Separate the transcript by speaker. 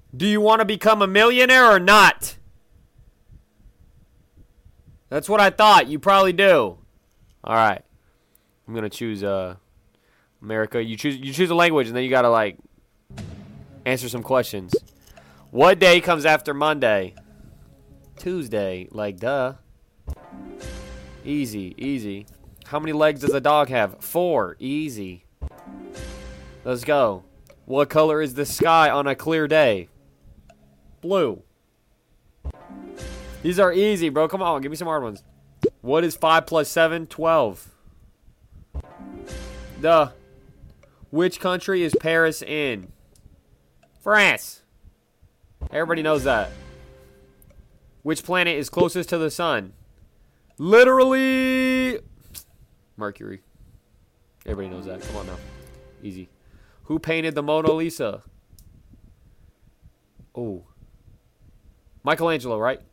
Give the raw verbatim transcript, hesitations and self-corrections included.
Speaker 1: Do you want to become a millionaire or not? That's what I thought. You probably do. All right. I'm going to choose uh, America. You choose you choose a language, and then you got to, like, answer some questions. What day comes after Monday? Tuesday. Like, duh. Easy. Easy. How many legs does a dog have? Four. Easy. Let's go. What color is the sky on a clear day? Blue. These are easy, bro. Come on. Give me some hard ones. What is five plus seven? twelve. Duh. Which country is Paris in? France. Everybody knows that. Which planet is closest to the sun? Literally Mercury. Everybody knows that. Come on now. Easy. Who painted the Mona Lisa? Oh. Michelangelo, right?